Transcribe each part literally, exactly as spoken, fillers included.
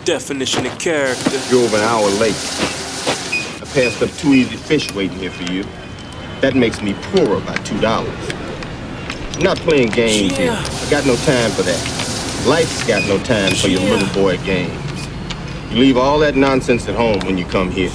Definition of character. You're over an hour late. I passed up two easy fish waiting here for you. That makes me poorer by two dollars. I'm not playing games Yeah. here. I got no time for that. Life's got no time for your Yeah. little boy games. You leave all that nonsense at home when you come here.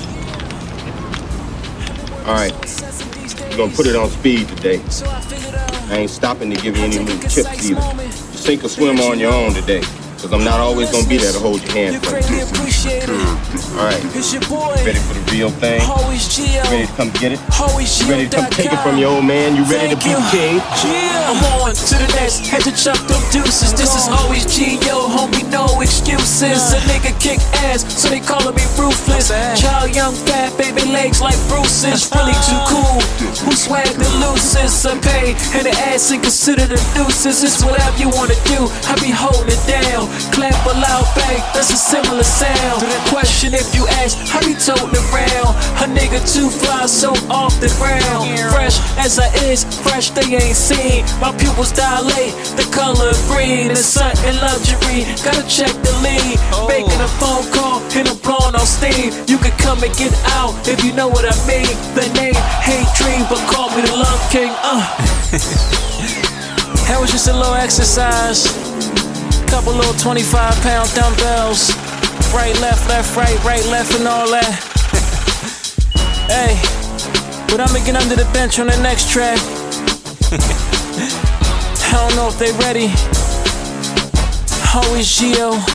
All right, we're gonna put it on speed today. I ain't stopping to give you any new tips either. You sink or swim on your own today, because I'm not always gonna be there to hold your hand for you. All right, ready for the real thing? Ready to come get it? You ready to come take it from your old man? You ready to be king? Yeah, I'm on to the next. Had to chuck them deuces. This is always G, yo, homie, no excuses. A nigga kick ass, so they calling me ruthless. Child, young, fat, baby legs like Bruce's. Really too cool. Who swag the loosest? I pay and the ass and consider the deuces. It's whatever you wanna do. I be holding it down. Clap a loud bang, that's a similar sound. Question if you ask, I be toting around. A nigga too fly, so off the ground. Fresh as I is, fresh they ain't seen. My pupils dilate, the color green. It's something luxury, gotta check the lead. Making a phone call and I'm blowing off steam. You can come and get out if you know what I mean. The name Hate Dream, but call me the Love King. Uh. That was just a little exercise. Couple little twenty-five pound dumbbells. Right, left, left, right, right, left, and all that. Hey, but I'ma get under the bench on the next track. I don't know if they ready. Always Gio.